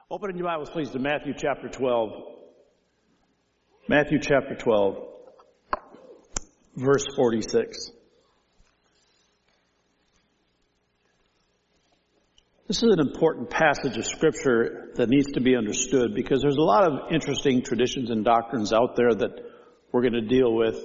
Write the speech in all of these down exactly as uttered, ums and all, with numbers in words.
Open in your Bibles, please, to Matthew chapter twelve. Matthew chapter twelve, verse forty-six. This is an important passage of Scripture that needs to be understood because there's a lot of interesting traditions and doctrines out there that we're going to deal with.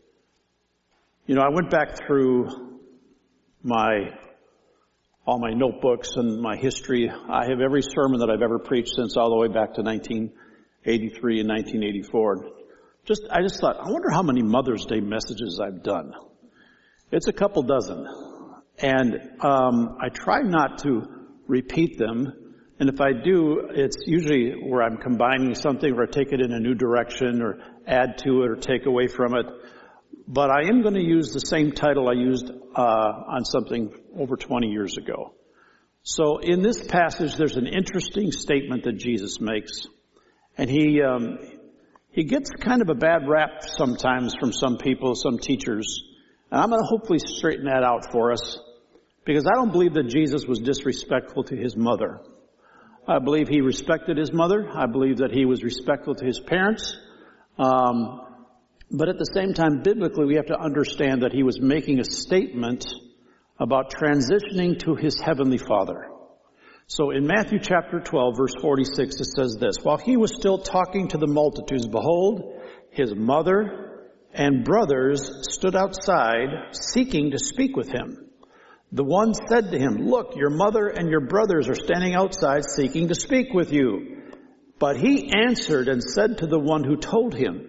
You know, I went back through my all my notebooks and my history. I have every sermon that I've ever preached since all the way back to nineteen eighty-three and nineteen eighty-four. Just, I just thought, I wonder how many Mother's Day messages I've done. It's a couple dozen. And um, I try not to repeat them. And if I do, it's usually where I'm combining something or I take it in a new direction or add to it or take away from it. But I am going to use the same title I used uh, on something over twenty years ago. So in this passage, there's an interesting statement that Jesus makes. And he um, he gets kind of a bad rap sometimes from some people, some teachers. And I'm going to hopefully straighten that out for us. Because I don't believe that Jesus was disrespectful to his mother. I believe he respected his mother. I believe that he was respectful to his parents. Um But at the same time, biblically, we have to understand that he was making a statement about transitioning to his heavenly Father. So in Matthew chapter twelve, verse forty-six, it says this: While he was still talking to the multitudes, behold, his mother and brothers stood outside, seeking to speak with him. The one said to him, Look, your mother and your brothers are standing outside, seeking to speak with you. But he answered and said to the one who told him,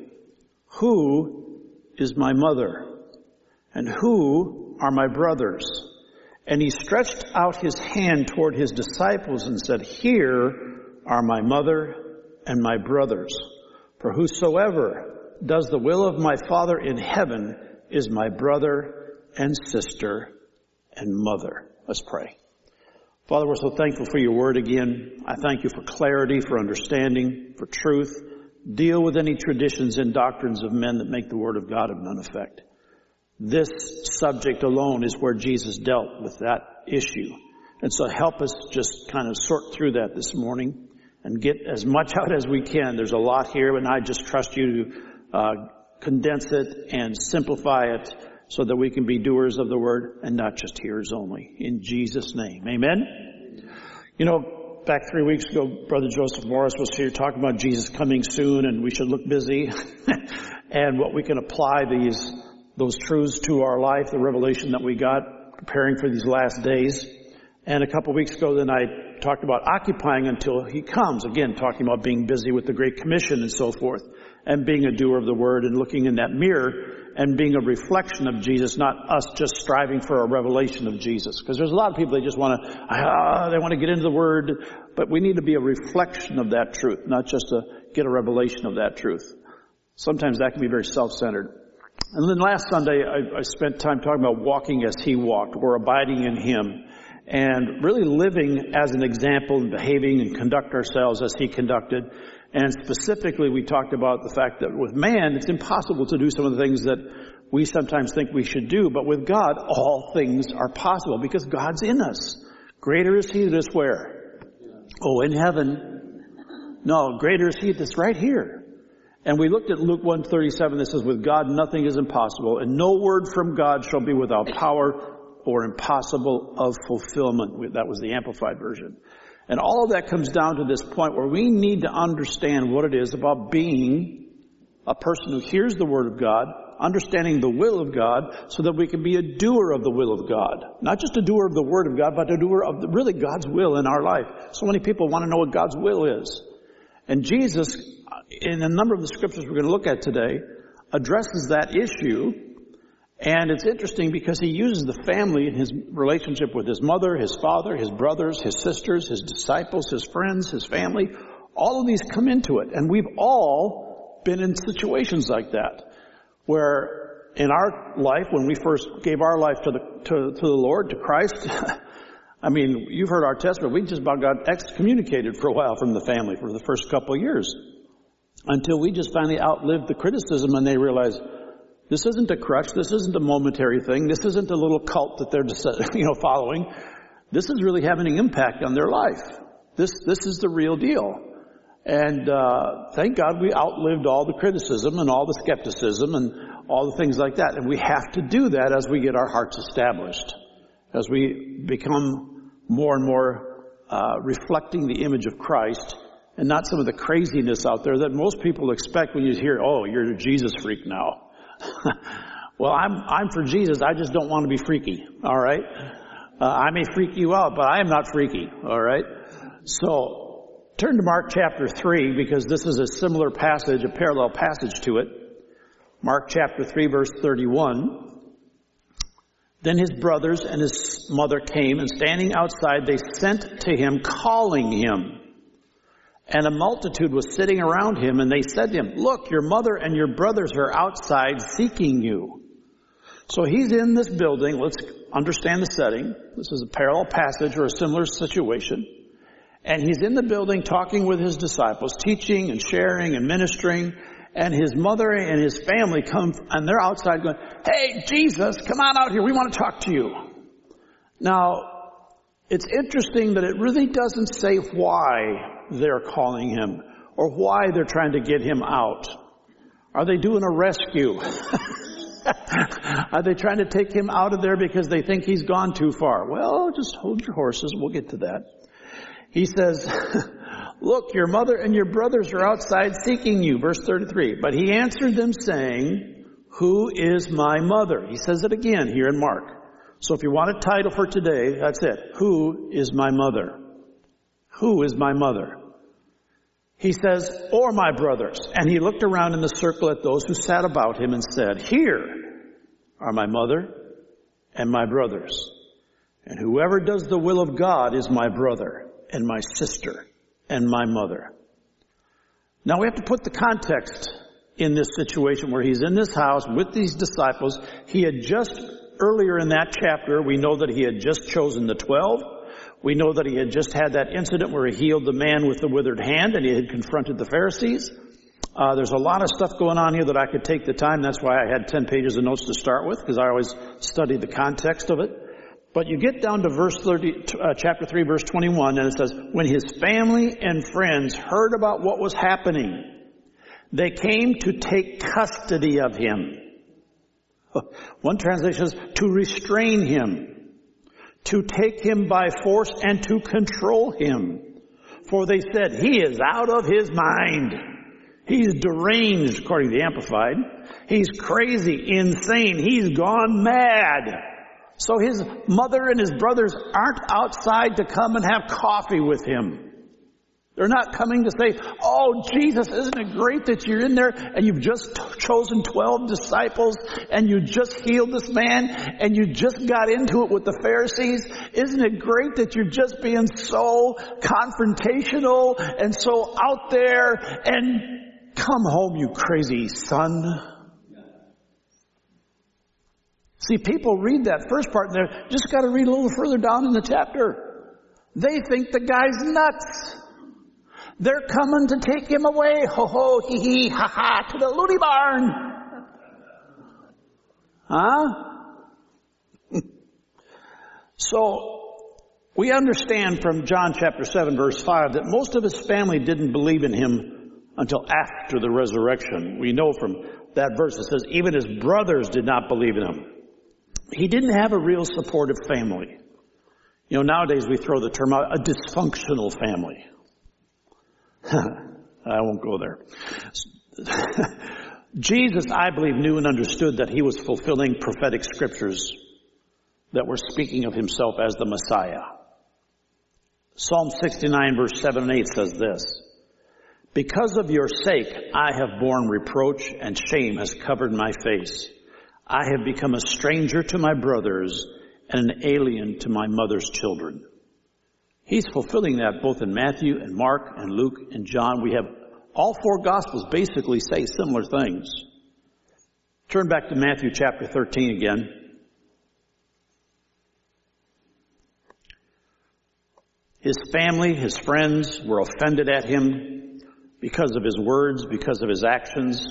Who is my mother? And who are my brothers? And he stretched out his hand toward his disciples and said, Here are my mother and my brothers. For whosoever does the will of my Father in heaven is my brother and sister and mother. Let's pray. Father, we're so thankful for your word again. I thank you for clarity, for understanding, for truth. Deal with any traditions and doctrines of men that make the Word of God of none effect. This subject alone is where Jesus dealt with that issue. And so help us just kind of sort through that this morning and get as much out as we can. There's a lot here, and I just trust you to uh, condense it and simplify it so that we can be doers of the Word and not just hearers only. In Jesus' name, amen? You know, back three weeks ago, Brother Joseph Morris was here talking about Jesus coming soon and we should look busy and what we can apply these, those truths to our life, the revelation that we got preparing for these last days. And a couple of weeks ago, then I talked about occupying until he comes. Again, talking about being busy with the Great Commission and so forth, and being a doer of the Word and looking in that mirror and being a reflection of Jesus, not us just striving for a revelation of Jesus. Because there's a lot of people, they just want to, ah, they want to get into the Word, but we need to be a reflection of that truth, not just to get a revelation of that truth. Sometimes that can be very self-centered. And then last Sunday, I, I spent time talking about walking as he walked, or abiding in him, and really living as an example and behaving and conduct ourselves as he conducted. And specifically, we talked about the fact that with man, it's impossible to do some of the things that we sometimes think we should do. But with God, all things are possible because God's in us. Greater is he that is where? Oh, in heaven. No, greater is he that's right here. And we looked at Luke one thirty-seven that says, with God nothing is impossible, and no word from God shall be without power or impossible of fulfillment. That was the Amplified Version. And all of that comes down to this point where we need to understand what it is about being a person who hears the Word of God, understanding the will of God, so that we can be a doer of the will of God. Not just a doer of the Word of God, but a doer of the, really God's will in our life. So many people want to know what God's will is. And Jesus, in a number of the scriptures we're going to look at today, addresses that issue. And it's interesting because he uses the family in his relationship with his mother, his father, his brothers, his sisters, his disciples, his friends, his family. All of these come into it. And we've all been in situations like that, where in our life, when we first gave our life to the, to, to the Lord, to Christ, I mean, you've heard our testimony. We just about got excommunicated for a while from the family for the first couple of years, until we just finally outlived the criticism and they realized, this isn't a crutch. This isn't a momentary thing. This isn't a little cult that they're just, you know, following. This is really having an impact on their life. This, this is the real deal. And, uh, thank God we outlived all the criticism and all the skepticism and all the things like that. And we have to do that as we get our hearts established, as we become more and more, uh, reflecting the image of Christ and not some of the craziness out there that most people expect when you hear, oh, you're a Jesus freak now. Well, I'm, I'm for Jesus. I just don't want to be freaky. All right. Uh, I may freak you out, but I am not freaky. All right. So, turn to Mark chapter three, because this is a similar passage, a parallel passage to it. Mark chapter three, verse thirty-one. Then his brothers and his mother came, and standing outside, they sent to him, calling him. And a multitude was sitting around him, and they said to him, look, your mother and your brothers are outside seeking you. So he's in this building. Let's understand the setting. This is a parallel passage or a similar situation. And he's in the building talking with his disciples, teaching and sharing and ministering. And his mother and his family come, and they're outside going, hey, Jesus, come on out here. We want to talk to you. Now, it's interesting that it really doesn't say why they're calling him or why they're trying to get him out. Are they doing a rescue? Are they trying to take him out of there because they think he's gone too far? Well, just hold your horses. We'll get to that. He says, look, your mother and your brothers are outside seeking you. Verse thirty-three. But he answered them saying, who is my mother? He says it again here in Mark. So if you want a title for today, that's it. Who is my mother? Who is my mother? He says, or my brothers. And he looked around in the circle at those who sat about him and said, here are my mother and my brothers. And whoever does the will of God is my brother and my sister and my mother. Now we have to put the context in this situation where he's in this house with these disciples. He had just, earlier in that chapter, we know that he had just chosen the twelve. We know that he had just had that incident where he healed the man with the withered hand and he had confronted the Pharisees. Uh, there's a lot of stuff going on here that I could take the time. That's why I had ten pages of notes to start with, because I always study the context of it. But you get down to verse thirty, uh, chapter three, verse twenty-one, and it says, when his family and friends heard about what was happening, they came to take custody of him. One translation says, to restrain him, to take him by force and to control him. For they said, he is out of his mind. He's deranged, according to the Amplified. He's crazy, insane. He's gone mad. So his mother and his brothers aren't outside to come and have coffee with him. They're not coming to say, oh, Jesus, isn't it great that you're in there and you've just t- chosen twelve disciples and you just healed this man and you just got into it with the Pharisees? Isn't it great that you're just being so confrontational and so out there? And come home, you crazy son. See, people read that first part and they're just got to read a little further down in the chapter. They think the guy's nuts. They're coming to take him away. Ho ho, hee hee, ha ha, to the loony barn. Huh? So, we understand from John chapter seven verse five that most of his family didn't believe in him until after the resurrection. We know from that verse it says even his brothers did not believe in him. He didn't have a real supportive family. You know, nowadays we throw the term out, a dysfunctional family. I won't go there. Jesus, I believe, knew and understood that he was fulfilling prophetic scriptures that were speaking of himself as the Messiah. Psalm sixty-nine verse seven and eight says this, because of your sake I have borne reproach and shame has covered my face. I have become a stranger to my brothers and an alien to my mother's children. He's fulfilling that both in Matthew and Mark and Luke and John. We have all four Gospels basically say similar things. Turn back to Matthew chapter thirteen again. His family, his friends were offended at him because of his words, because of his actions.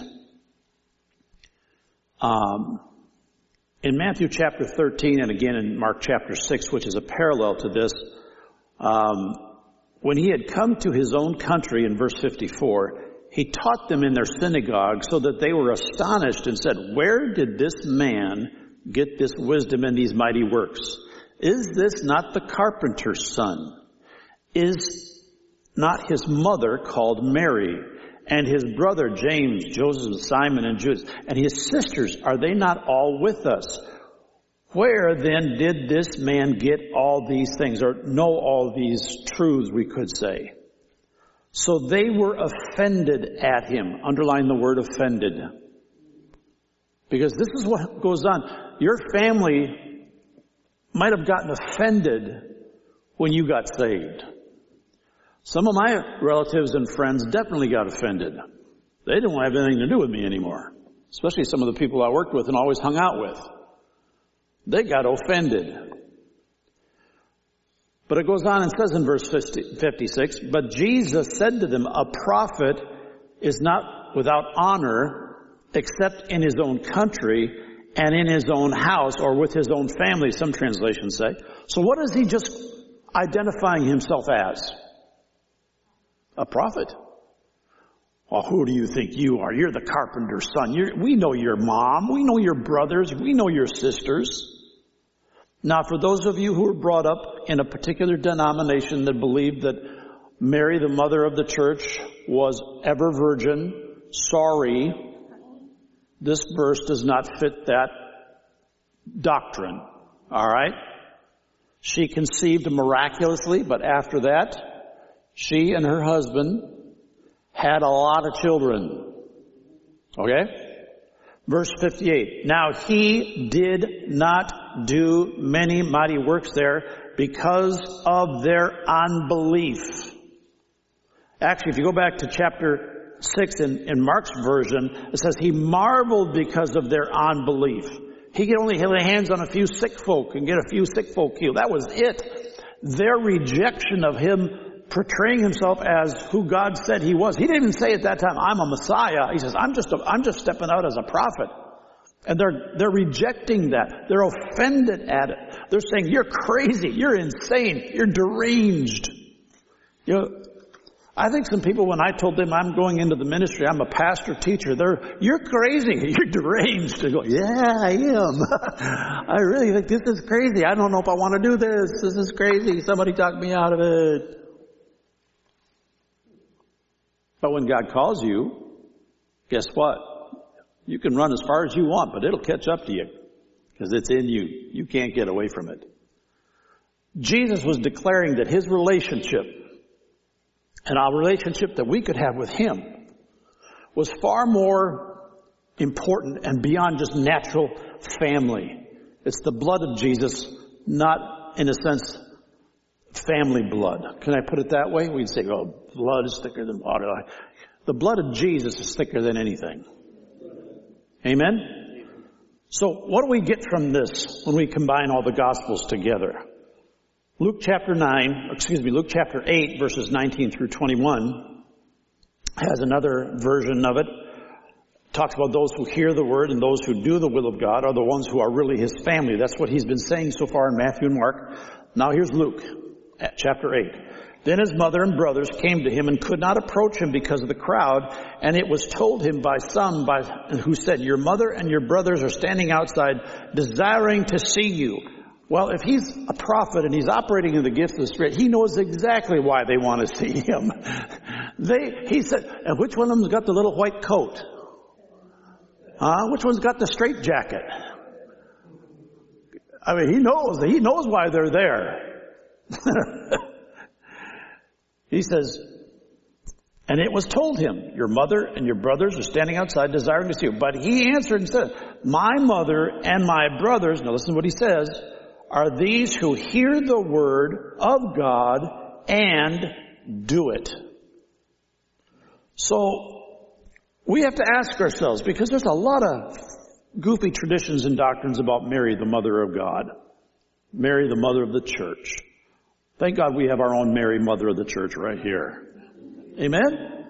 Um, in Matthew chapter thirteen and again in Mark chapter six, which is a parallel to this, Um, when he had come to his own country, in verse fifty-four, he taught them in their synagogue so that they were astonished and said, where did this man get this wisdom and these mighty works? Is this not the carpenter's son? Is not his mother called Mary? And his brother James, Joseph, Simon, and Judas, and his sisters, are they not all with us? Where then did this man get all these things, or know all these truths, we could say? So they were offended at him. Underline the word offended. Because this is what goes on. Your family might have gotten offended when you got saved. Some of my relatives and friends definitely got offended. They didn't want to have anything to do with me anymore. Especially some of the people I worked with and always hung out with. They got offended. But it goes on and says in verse fifty-six, but Jesus said to them, a prophet is not without honor except in his own country and in his own house, or with his own family, some translations say. So what is he just identifying himself as? A prophet. Well, who do you think you are? You're the carpenter's son. You're, we know your mom. We know your brothers. We know your sisters. Now, for those of you who were brought up in a particular denomination that believed that Mary, the mother of the church, was ever virgin, sorry, this verse does not fit that doctrine. All right? She conceived miraculously, but after that, she and her husband had a lot of children. Okay? Verse fifty-eight. Now he did not do many mighty works there because of their unbelief. Actually, if you go back to chapter six in, in Mark's version, it says he marveled because of their unbelief. He could only lay hands on a few sick folk and get a few sick folk healed. That was it. Their rejection of him portraying himself as who God said he was. He didn't even say at that time, I'm a Messiah. He says, I'm just, a, I'm just stepping out as a prophet. And they're, they're rejecting that. They're offended at it. They're saying, you're crazy. You're insane. You're deranged. You know, I think some people, when I told them I'm going into the ministry, I'm a pastor teacher, they're, you're crazy. You're deranged. They go, yeah, I am. I really think this is crazy. I don't know if I want to do this. This is crazy. Somebody talk me out of it. But when God calls you, guess what? You can run as far as you want, but it'll catch up to you because it's in you. You can't get away from it. Jesus was declaring that his relationship and our relationship that we could have with him was far more important and beyond just natural family. It's the blood of Jesus, not in a sense family blood. Can I put it that way? We'd say, oh, blood is thicker than water. The blood of Jesus is thicker than anything. Amen? So what do we get from this when we combine all the Gospels together? Luke chapter nine, excuse me, Luke chapter eight, verses nineteen through twenty-one has another version of it. Talks about those who hear the word and those who do the will of God are the ones who are really his family. That's what he's been saying so far in Matthew and Mark. Now here's Luke. Chapter eight. Then his mother and brothers came to him and could not approach him because of the crowd. And it was told him by some by, who said, your mother and your brothers are standing outside desiring to see you. Well, if he's a prophet and he's operating in the gift of the Spirit, he knows exactly why they want to see him. They, he said, and which one of them's got the little white coat? Huh? Which one's got the straight jacket? I mean, he knows, he knows why they're there. He says, and it was told him, your mother and your brothers are standing outside desiring to see you. But he answered and said, my mother and my brothers, now listen to what he says, are these who hear the word of God and do it. So we have to ask ourselves, because there's a lot of goofy traditions and doctrines about Mary, the mother of God. Mary, the mother of the church. Thank God we have our own Mary, mother of the church right here. Amen?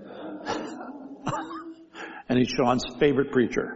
And he's Sean's favorite preacher.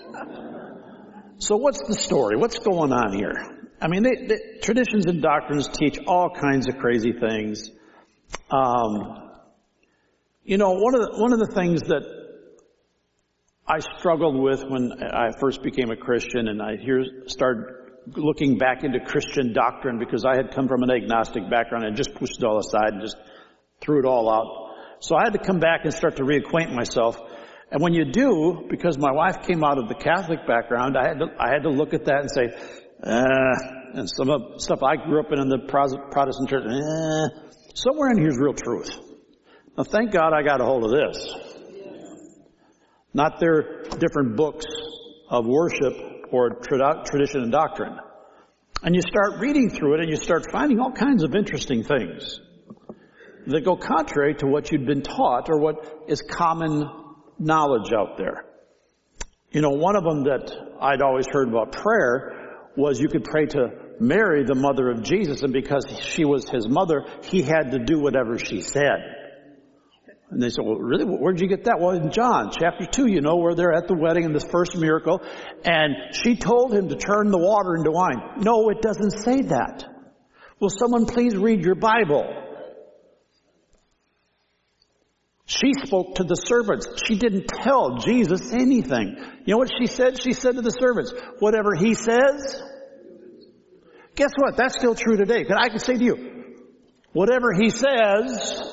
So what's the story? What's going on here? I mean, they, they, traditions and doctrines teach all kinds of crazy things. Um, you know, one of the, one of the things that I struggled with when I first became a Christian, and I here started looking back into Christian doctrine, because I had come from an agnostic background and just pushed it all aside and just threw it all out. So I had to come back and start to reacquaint myself. And when you do, because my wife came out of the Catholic background, I had to, I had to look at that and say, uh, and some of stuff I grew up in in the Protestant church, eh, somewhere in here is real truth. Now thank God I got a hold of this. Not their different books of worship or tra- tradition and doctrine. And you start reading through it and you start finding all kinds of interesting things that go contrary to what you'd been taught or what is common knowledge out there. You know, one of them that I'd always heard about prayer was you could pray to Mary, the mother of Jesus, and because she was his mother, he had to do whatever she said. And they said, well, really? Where'd you get that? Well, in John chapter two, you know, where they're at the wedding and this first miracle, and she told him to turn the water into wine. No, it doesn't say that. Will someone please read your Bible? She spoke to the servants. She didn't tell Jesus anything. You know what she said? She said to the servants, whatever he says. Guess what? That's still true today. I can say to you, whatever he says.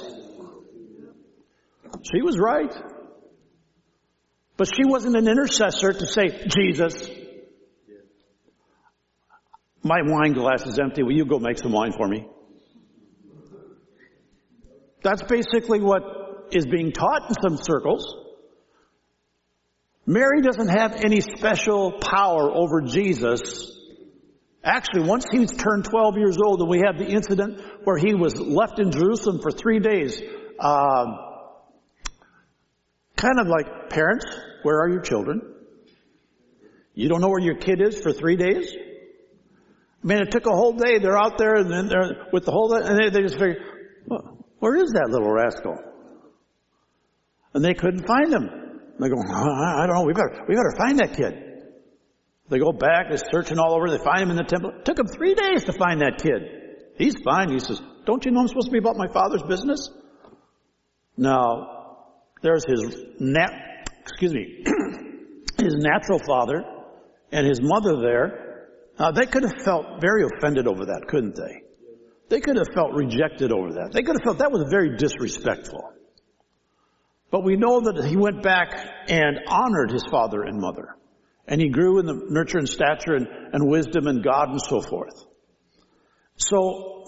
She was right. But she wasn't an intercessor to say, Jesus, my wine glass is empty. Will you go make some wine for me? That's basically what is being taught in some circles. Mary doesn't have any special power over Jesus. Actually, once he was turned twelve years old and we have the incident where he was left in Jerusalem for three days, um, kind of like, parents, where are your children? You don't know where your kid is for three days? I mean, it took a whole day. They're out there and then they're with the whole, and they, they just figure, well, where is that little rascal? And they couldn't find him. They go, I don't know. We better, we better find that kid. They go back. They're searching all over. They find him in the temple. It took them three days to find that kid. He's fine. He says, don't you know I'm supposed to be about my Father's business? Now, there's his nat, excuse me, his natural father and his mother there. Now, they could have felt very offended over that, couldn't they? They could have felt rejected over that. They could have felt that was very disrespectful. But we know that he went back and honored his father and mother. And he grew in the nurture and stature and, and wisdom and God and so forth. So,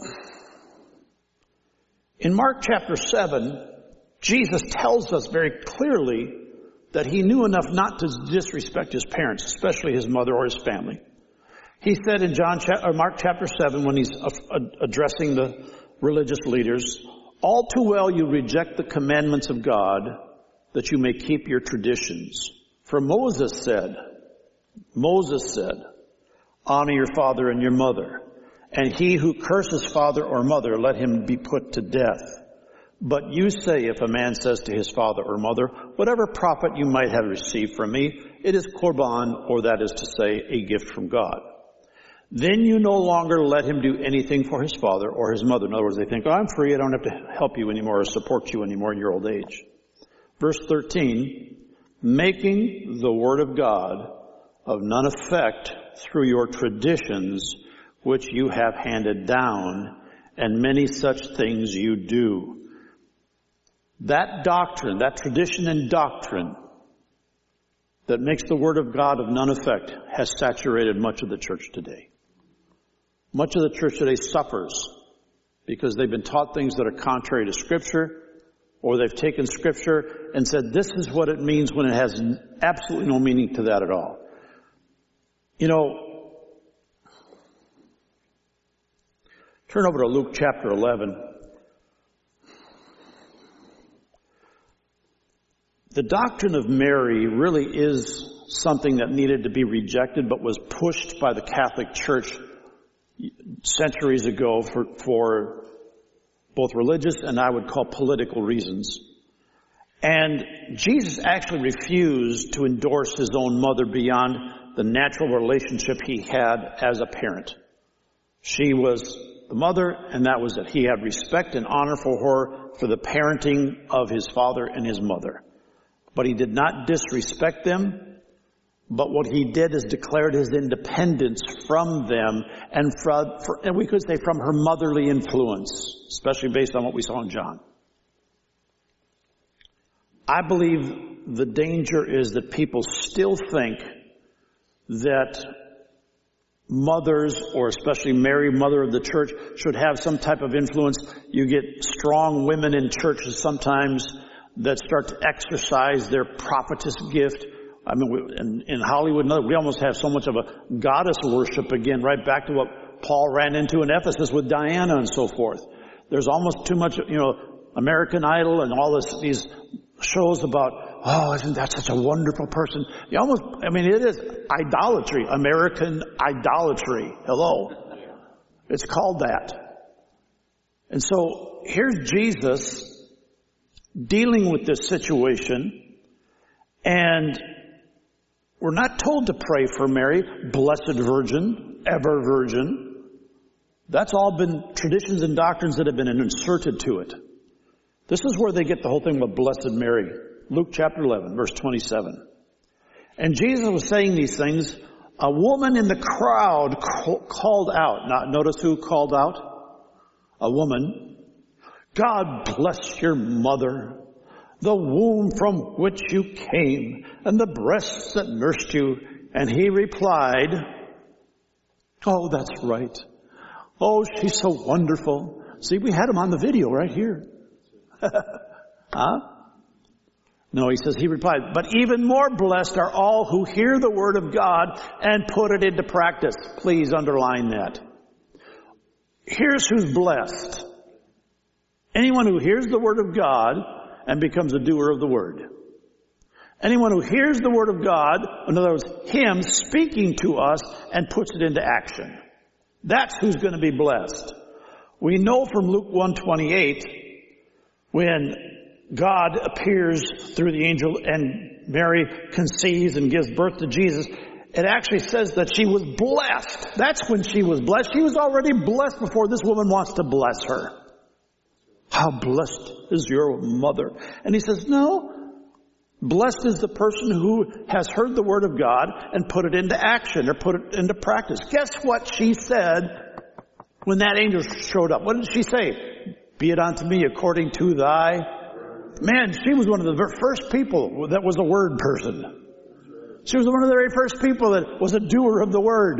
in Mark chapter seven, Jesus tells us very clearly that he knew enough not to disrespect his parents, especially his mother or his family. He said in John or Mark chapter seven, when he's addressing the religious leaders, all too well you reject the commandments of God that you may keep your traditions. For Moses said, Moses said, honor your father and your mother, and he who curses father or mother, let him be put to death. But you say, if a man says to his father or mother, whatever profit you might have received from me, it is korban, or that is to say, a gift from God. Then you no longer let him do anything for his father or his mother. In other words, they think, oh, I'm free. I don't have to help you anymore or support you anymore in your old age. Verse thirteen, making the word of God of none effect through your traditions, which you have handed down, and many such things you do. That doctrine, that tradition and doctrine that makes the word of God of none effect has saturated much of the church today. Much of the church today suffers because they've been taught things that are contrary to Scripture, or they've taken Scripture and said this is what it means when it has absolutely no meaning to that at all. You know, turn over to Luke chapter eleven. The doctrine of Mary really is something that needed to be rejected, but was pushed by the Catholic Church centuries ago for, for both religious and I would call political reasons. And Jesus actually refused to endorse his own mother beyond the natural relationship he had as a parent. She was the mother, and that was it. He had respect and honor for her for the parenting of his father and his mother. But he did not disrespect them, but what he did is declared his independence from them, and, from, for, and we could say from her motherly influence, especially based on what we saw in John. I believe the danger is that people still think that mothers, or especially Mary, mother of the church, should have some type of influence. You get strong women in churches sometimes that start to exercise their prophetess gift. I mean, we, in, in Hollywood, we almost have so much of a goddess worship again, right back to what Paul ran into in Ephesus with Diana and so forth. There's almost too much, you know, American Idol and all this, these shows about, oh, isn't that such a wonderful person? You almost, I mean, it is idolatry, American idolatry. Hello. It's called that. And so here's Jesus dealing with this situation, and we're not told to pray for Mary, blessed virgin, ever virgin. That's all been traditions and doctrines that have been inserted to it. This is where they get the whole thing about Blessed Mary. Luke chapter eleven, verse twenty-seven. And Jesus was saying these things. A woman in the crowd called out. Now, notice who called out? A woman. God bless your mother, the womb from which you came, and the breasts that nursed you. And he replied, oh, that's right. Oh, she's so wonderful. See, we had him on the video right here. Huh? No, he says, he replied, but even more blessed are all who hear the word of God and put it into practice. Please underline that. Here's who's blessed. Anyone who hears the word of God and becomes a doer of the word. Anyone who hears the word of God, in other words, him speaking to us and puts it into action. That's who's going to be blessed. We know from Luke one twenty-eight, when God appears through the angel and Mary conceives and gives birth to Jesus, it actually says that she was blessed. That's when she was blessed. She was already blessed before this woman wants to bless her. How blessed is your mother? And he says, no. Blessed is the person who has heard the word of God and put it into action or put it into practice. Guess what she said when that angel showed up? What did she say? Be it unto me according to thy... Man, she was one of the first people that was a word person. She was one of the very first people that was a doer of the word.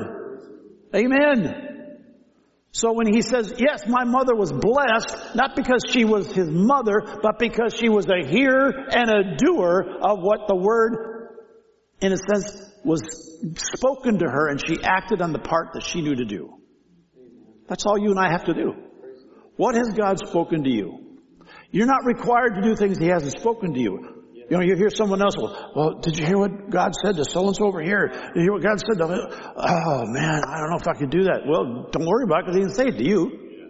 Amen. So when he says, yes, my mother was blessed, not because she was his mother, but because she was a hearer and a doer of what the word, in a sense, was spoken to her, and she acted on the part that she knew to do. That's all you and I have to do. What has God spoken to you? You're not required to do things he hasn't spoken to you. You know, you hear someone else, well, well did you hear what God said to so-and-so over here? Did you hear what God said to, oh man, I don't know if I could do that. Well, don't worry about it because he didn't say it to you.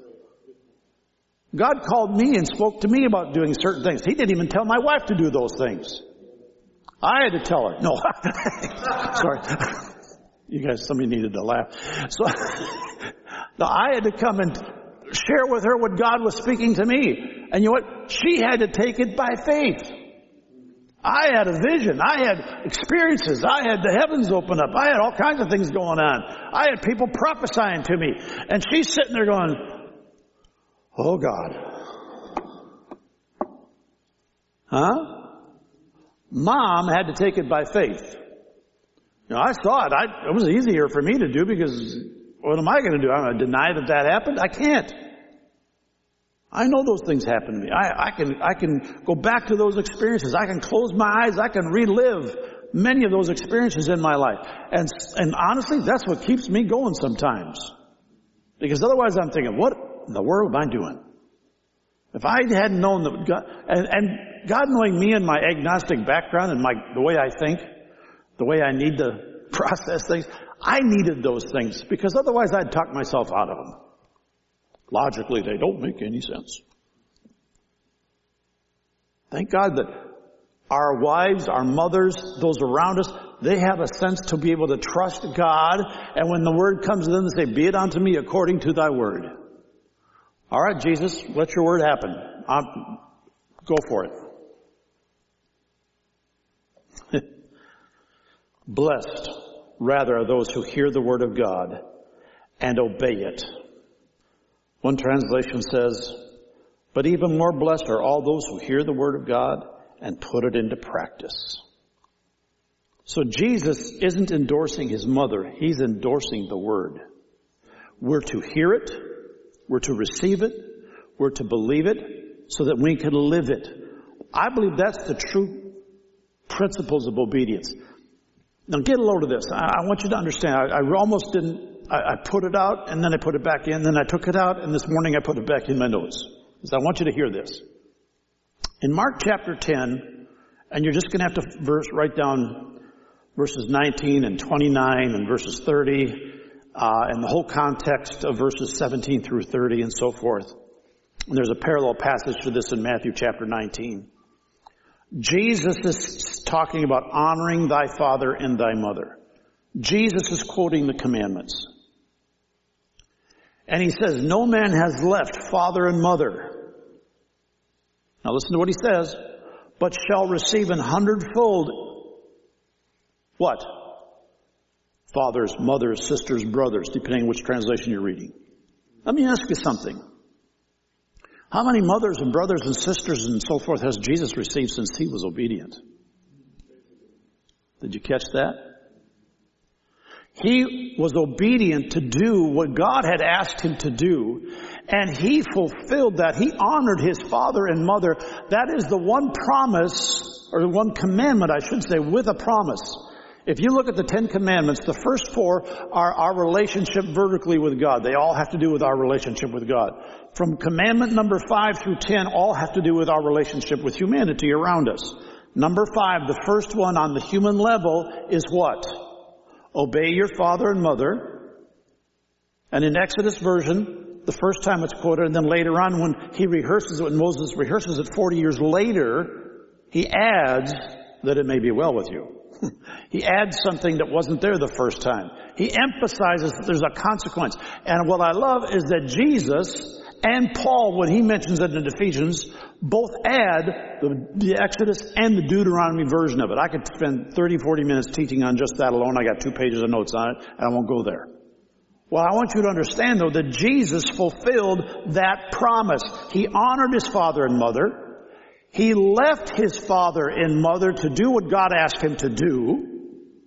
God called me and spoke to me about doing certain things. He didn't even tell my wife to do those things. I had to tell her. No. Sorry. You guys, somebody needed to laugh. So, no, I had to come and share with her what God was speaking to me. And you know what? She had to take it by faith. I had a vision. I had experiences. I had the heavens open up. I had all kinds of things going on. I had people prophesying to me. And she's sitting there going, oh God. Huh? Mom had to take it by faith. You know, I saw it. I, it was easier for me to do because what am I going to do? I'm going to deny that that happened? I can't. I know those things happen to me. I, I can, I can go back to those experiences. I can close my eyes. I can relive many of those experiences in my life. And, and honestly, that's what keeps me going sometimes. Because otherwise I'm thinking, what in the world am I doing? If I hadn't known that God, and, and God knowing me and my agnostic background and my, the way I think, the way I need to process things, I needed those things because otherwise I'd talk myself out of them. Logically, they don't make any sense. Thank God that our wives, our mothers, those around us, They have a sense to be able to trust God. And when the word comes to them, they say, be it unto me according to thy word. All right, Jesus, let your word happen. I'm, go for it. Blessed, rather, are those who hear the word of God and obey it. One translation says, but even more blessed are all those who hear the word of God and put it into practice. So Jesus isn't endorsing his mother. He's endorsing the word. We're to hear it. We're to receive it. We're to believe it so that we can live it. I believe that's the true principles of obedience. Now get a load of this. I, I want you to understand. I, I almost didn't, I, I put it out and then I put it back in, then I took it out and this morning I put it back in my notes. Because I want you to hear this. In Mark chapter ten, and you're just going to have to verse, write down verses nineteen and twenty-nine and verses thirty, uh, and the whole context of verses seventeen through thirty and so forth. And there's a parallel passage to this in Matthew chapter nineteen. Jesus is talking about honoring thy father and thy mother. Jesus is quoting the commandments. And he says, no man has left father and mother. Now listen to what he says. But shall receive an hundredfold. What? Fathers, mothers, sisters, brothers, depending on which translation you're reading. Let me ask you something. How many mothers and brothers and sisters and so forth has Jesus received since he was obedient? Did you catch that? He was obedient to do what God had asked him to do, and he fulfilled that. He honored his father and mother. That is the one promise, or the one commandment, I should say, with a promise. If you look at the Ten Commandments, the first four are our relationship vertically with God. They all have to do with our relationship with God. From commandment number five through ten, all have to do with our relationship with humanity around us. Number five, the first one on the human level is what? Obey your father and mother. And in Exodus version, the first time it's quoted, and then later on when he rehearses it, when Moses rehearses it forty years later, he adds that it may be well with you. He adds something that wasn't there the first time. He emphasizes that there's a consequence. And what I love is that Jesus and Paul, when he mentions it in Ephesians, both add the, the Exodus and the Deuteronomy version of it. I could spend thirty, forty minutes teaching on just that alone. I got two pages of notes on it, and I won't go there. Well, I want you to understand, though, that Jesus fulfilled that promise. He honored his father and mother. He left his father and mother to do what God asked him to do.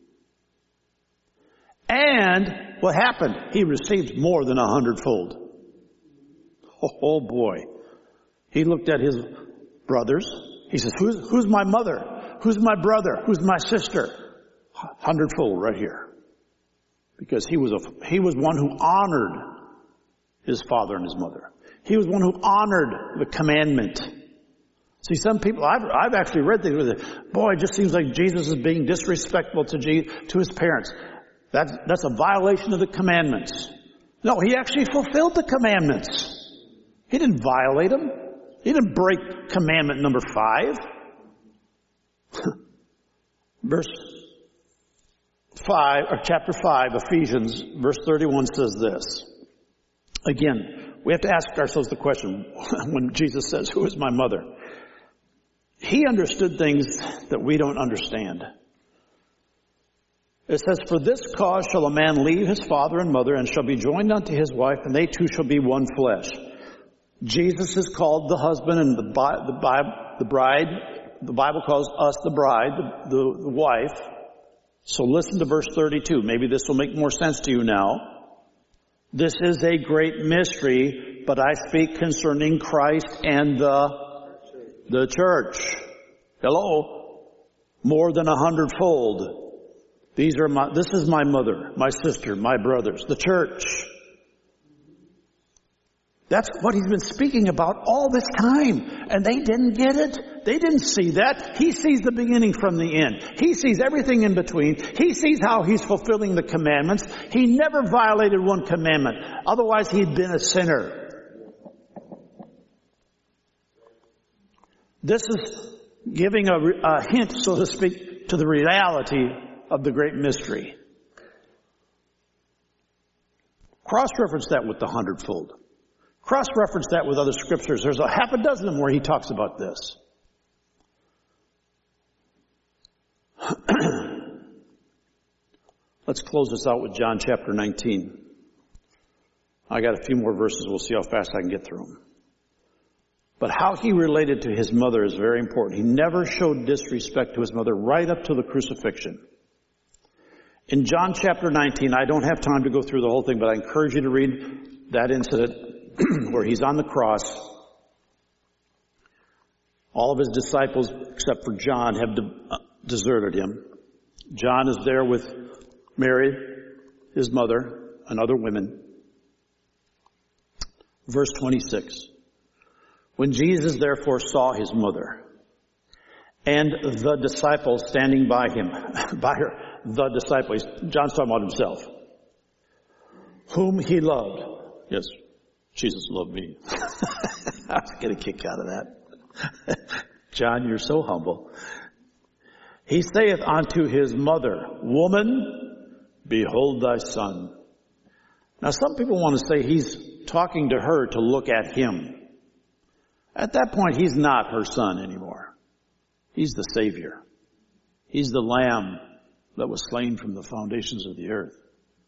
And what happened? He received more than a hundredfold. Oh boy. He looked at his brothers. He says, who's, who's my mother? Who's my brother? Who's my sister? Hundredfold right here. Because he was a, he was one who honored his father and his mother. He was one who honored the commandment. See, some people, I've, I've actually read things with it. Boy, it just seems like Jesus is being disrespectful to, G, to his parents. That's, that's a violation of the commandments. No, he actually fulfilled the commandments. He didn't violate them. He didn't break commandment number five. Verse five, or chapter five, Ephesians, verse thirty-one says this. Again, we have to ask ourselves the question, when Jesus says, who is my mother? He understood things that we don't understand. It says, for this cause shall a man leave his father and mother and shall be joined unto his wife, and they two shall be one flesh. Jesus is called the husband, and the, the, the bride, the Bible calls us the bride, the, the, the wife. So listen to verse thirty-two. Maybe this will make more sense to you now. This is a great mystery, but I speak concerning Christ and the The church. Hello. More than a hundredfold. These are my, this is my mother, my sister, my brothers, the church. That's what he's been speaking about all this time. And they didn't get it. They didn't see that. He sees the beginning from the end. He sees everything in between. He sees how he's fulfilling the commandments. He never violated one commandment. Otherwise, he'd been a sinner. This is giving a, a hint, so to speak, to the reality of the great mystery. Cross-reference that with the hundredfold. Cross-reference that with other scriptures. There's a half a dozen of them where he talks about this. Let's close this out with John chapter nineteen. I got a few more verses. We'll see how fast I can get through them. But how he related to his mother is very important. He never showed disrespect to his mother right up to the crucifixion. In John chapter nineteen, I don't have time to go through the whole thing, but I encourage you to read that incident where he's on the cross. All of his disciples, except for John, have de- deserted him. John is there with Mary, his mother, and other women. Verse twenty-six. When Jesus therefore saw his mother and the disciple standing by him, by her, the disciple, John's talking about himself, whom he loved. Yes, Jesus loved me. I was getting a kick out of that. John, you're so humble. He saith unto his mother, Woman, behold thy son. Now some people want to say he's talking to her to look at him. At that point, he's not her son anymore. He's the Savior. He's the Lamb that was slain from the foundations of the earth.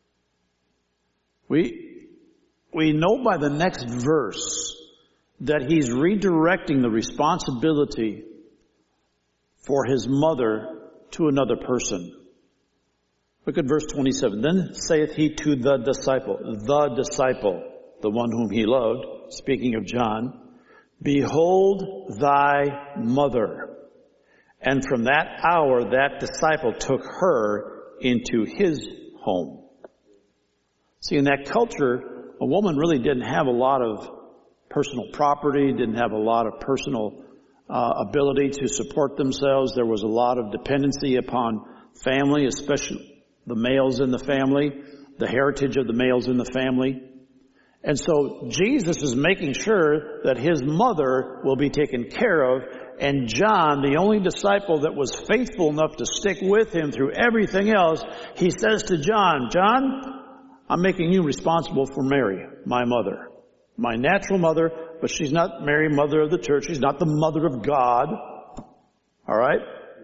We, we know by the next verse that he's redirecting the responsibility for his mother to another person. Look at verse twenty-seven. Then saith he to the disciple, the disciple, the one whom he loved, speaking of John, Behold thy mother. And from that hour, that disciple took her into his home. See, in that culture, a woman really didn't have a lot of personal property, didn't have a lot of personal uh, ability to support themselves. There was a lot of dependency upon family, especially the males in the family, the heritage of the males in the family. And so Jesus is making sure that his mother will be taken care of. And John, the only disciple that was faithful enough to stick with him through everything else, he says to John, John, I'm making you responsible for Mary, my mother. My natural mother, but she's not Mary, mother of the church. She's not the mother of God. All right?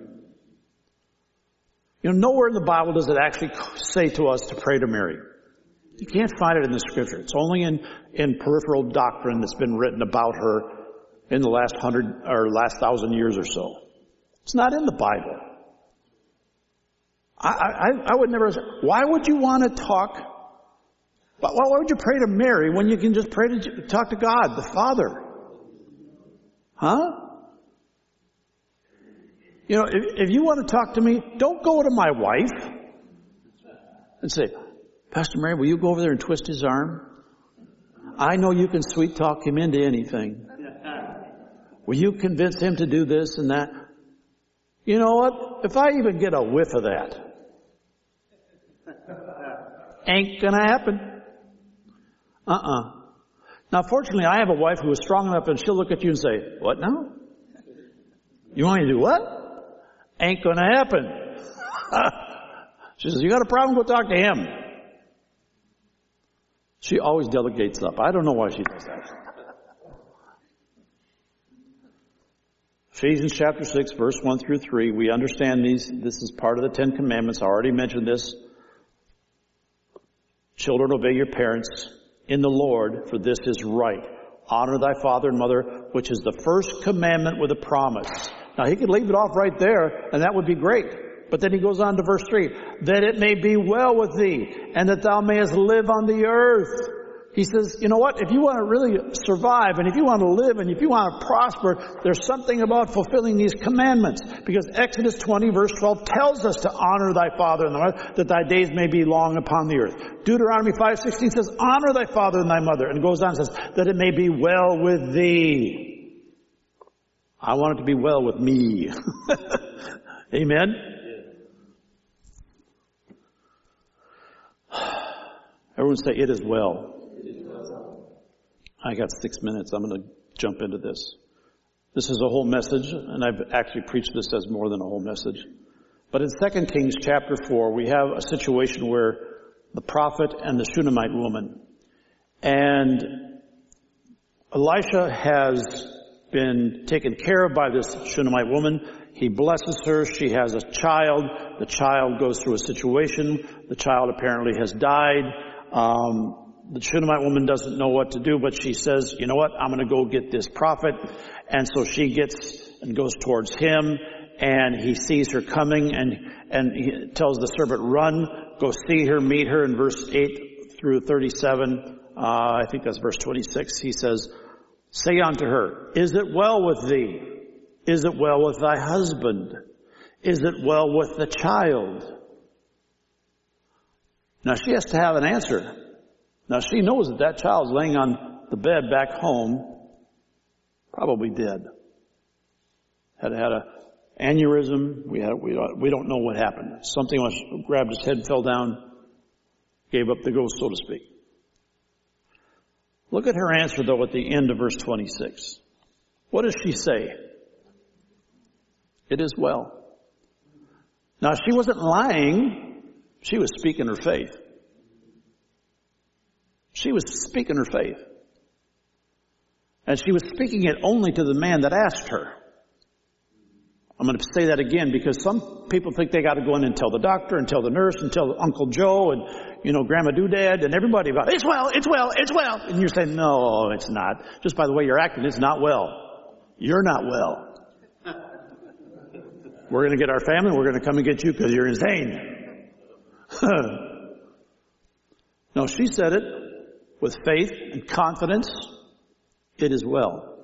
You know, nowhere in the Bible does it actually say to us to pray to Mary. You can't find it in the scripture. It's only in, in peripheral doctrine that's been written about her in the last hundred or last thousand years or so. It's not in the Bible. I, I, I would never, why would you want to talk, why, why would you pray to Mary when you can just pray to, talk to God, the Father? Huh? You know, if, if you want to talk to me, don't go to my wife and say, Pastor Mary, will you go over there and twist his arm? I know you can sweet talk him into anything. Will you convince him to do this and that? You know what? If I even get a whiff of that, ain't gonna happen. Uh-uh. Now, fortunately, I have a wife who is strong enough and she'll look at you and say, what now? You want me to do what? Ain't gonna happen. She says, you got a problem? Go talk to him. She always delegates up. I don't know why she does that. Ephesians chapter six, verse one through three. We understand these. This is part of the Ten Commandments. I already mentioned this. Children, obey your parents in the Lord, for this is right. Honor thy father and mother, which is the first commandment with a promise. Now, he could leave it off right there, and that would be great. But then he goes on to verse three, that it may be well with thee, and that thou mayest live on the earth. He says, you know what, if you want to really survive, and if you want to live, and if you want to prosper, there's something about fulfilling these commandments. Because Exodus twenty, verse twelve, tells us to honor thy father and thy mother, that thy days may be long upon the earth. Deuteronomy five sixteen says, honor thy father and thy mother. And it goes on and says, that it may be well with thee. I want it to be well with me. Amen? Everyone say, it is well. I got six minutes. I'm going to jump into this. This is a whole message, and I've actually preached this as more than a whole message. But in Second Kings chapter four, we have a situation where the prophet and the Shunammite woman, and Elisha has been taken care of by this Shunammite woman. He blesses her. She has a child. The child goes through a situation. The child apparently has died. Um, the Shunammite woman doesn't know what to do, but she says, you know what, I'm going to go get this prophet. And so she gets and goes towards him, and he sees her coming, and, and he tells the servant, run, go see her, meet her. In verse eight through thirty-seven, uh, I think that's verse twenty-six, he says, say unto her, is it well with thee? Is it well with thy husband? Is it well with the child? Now she has to have an answer. Now she knows that that child's laying on the bed back home, probably dead. Had had a aneurysm. We had we we don't know what happened. Something was grabbed his head, fell down, gave up the ghost, so to speak. Look at her answer though at the end of verse twenty-six. What does she say? It is well. Now she wasn't lying. She was speaking her faith. She was speaking her faith. And she was speaking it only to the man that asked her. I'm going to say that again because some people think they got to go in and tell the doctor and tell the nurse and tell Uncle Joe and, you know, Grandma Doodad and everybody about it. It's well, it's well, it's well. And you're saying, no, it's not. Just by the way you're acting, it's not well. You're not well. We're going to get our family. We're going to come and get you because you're insane. No, she said it with faith and confidence. It is well.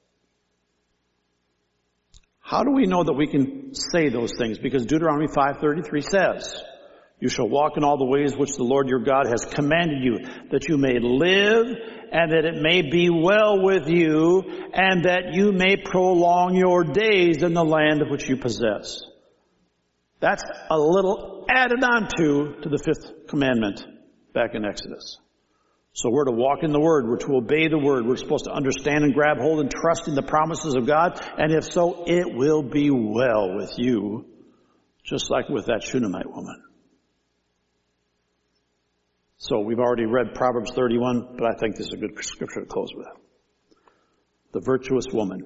How do we know that we can say those things? Because Deuteronomy five thirty-three says, you shall walk in all the ways which the Lord your God has commanded you, that you may live, and that it may be well with you, and that you may prolong your days in the land of which you possess. That's a little added on to, to the fifth commandment back in Exodus. So we're to walk in the Word. We're to obey the Word. We're supposed to understand and grab hold and trust in the promises of God. And if so, it will be well with you, just like with that Shunammite woman. So we've already read Proverbs thirty-one, but I think this is a good scripture to close with. The virtuous woman.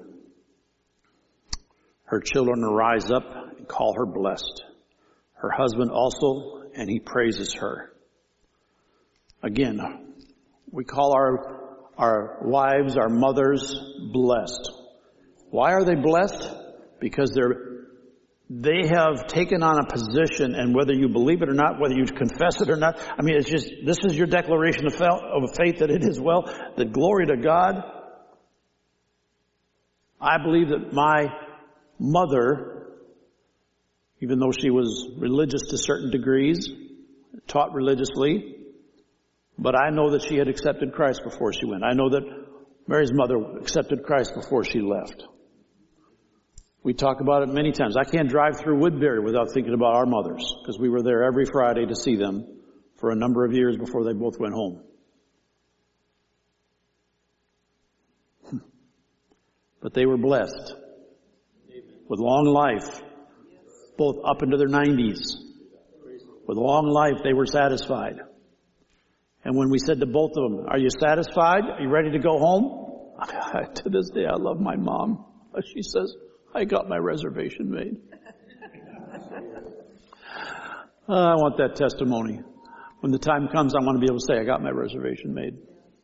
Her children arise up and call her blessed. Her husband also, and he praises her. Again, we call our, our wives, our mothers, blessed. Why are they blessed? Because they're, they have taken on a position, and whether you believe it or not, whether you confess it or not, I mean, it's just, this is your declaration of faith that it is well, that glory to God. I believe that my mother, even though she was religious to certain degrees, taught religiously, but I know that she had accepted Christ before she went. I know that Mary's mother accepted Christ before she left. We talk about it many times. I can't drive through Woodbury without thinking about our mothers, because we were there every Friday to see them for a number of years before they both went home. But they were blessed with long life, both up into their nineties. With long life, they were satisfied. And when we said to both of them, are you satisfied? Are you ready to go home? To this day, I love my mom. She says, I got my reservation made. uh, I want that testimony. When the time comes, I want to be able to say, I got my reservation made.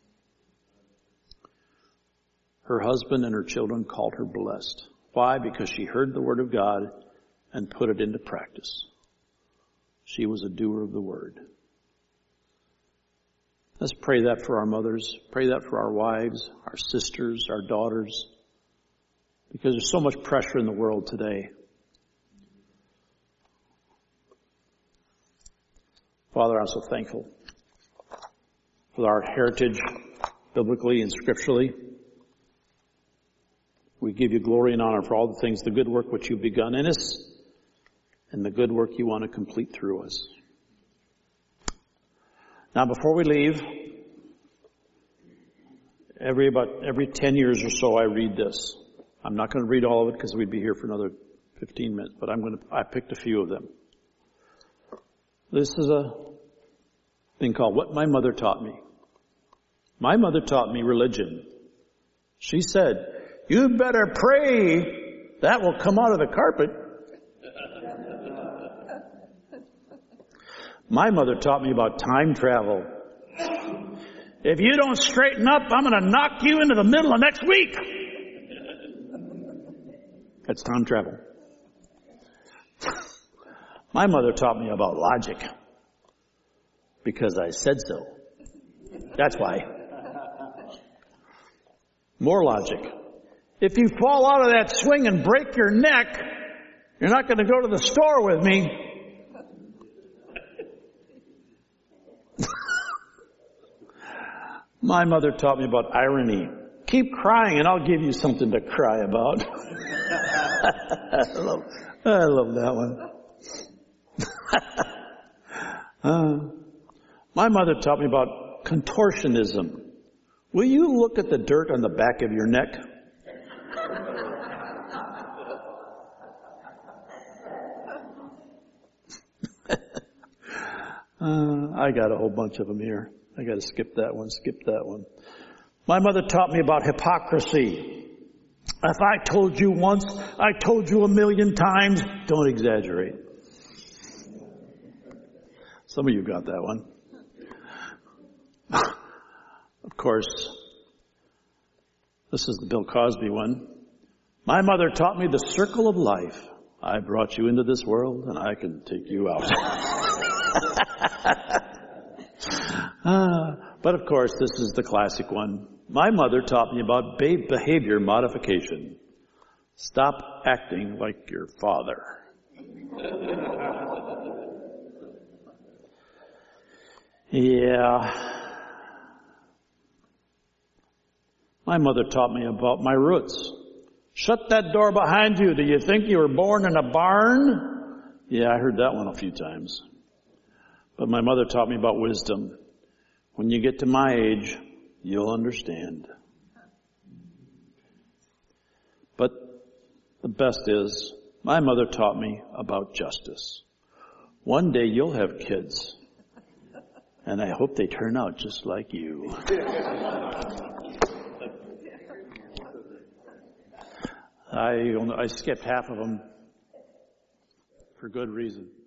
Her husband and her children called her blessed. Why? Because she heard the word of God and put it into practice. She was a doer of the word. Let's pray that for our mothers. Pray that for our wives, our sisters, our daughters. Because there's so much pressure in the world today. Father, I'm so thankful for our heritage, biblically and scripturally. We give you glory and honor for all the things, the good work which you've begun in us, and the good work you want to complete through us. Now, before we leave, every about every ten years or so, I read this. I'm not going to read all of it because we'd be here for another fifteen minutes, but I'm going to, I picked a few of them. This is a thing called What My Mother Taught Me. My mother taught me religion. She said, you better pray that will come out of the carpet. My mother taught me about time travel. If you don't straighten up, I'm going to knock you into the middle of next week. That's time travel. My mother taught me about logic because I said so. That's why. More logic. If you fall out of that swing and break your neck, you're not going to go to the store with me. My mother taught me about irony. Keep crying and I'll give you something to cry about. I love, I love that one. uh, my mother taught me about contortionism. Will you look at the dirt on the back of your neck? uh, I got a whole bunch of them here. I got to skip that one, skip that one. My mother taught me about hypocrisy. If I told you once, I told you a million times. Don't exaggerate. Some of you got that one. Of course, this is the Bill Cosby one. My mother taught me the circle of life. I brought you into this world and I can take you out. uh, but of course, this is the classic one. My mother taught me about behavior modification. Stop acting like your father. Yeah. My mother taught me about my roots. Shut that door behind you. Do you think you were born in a barn? Yeah, I heard that one a few times. But my mother taught me about wisdom. When you get to my age, you'll understand. But the best is, my mother taught me about justice. One day you'll have kids, and I hope they turn out just like you. I, I skipped half of them for good reason.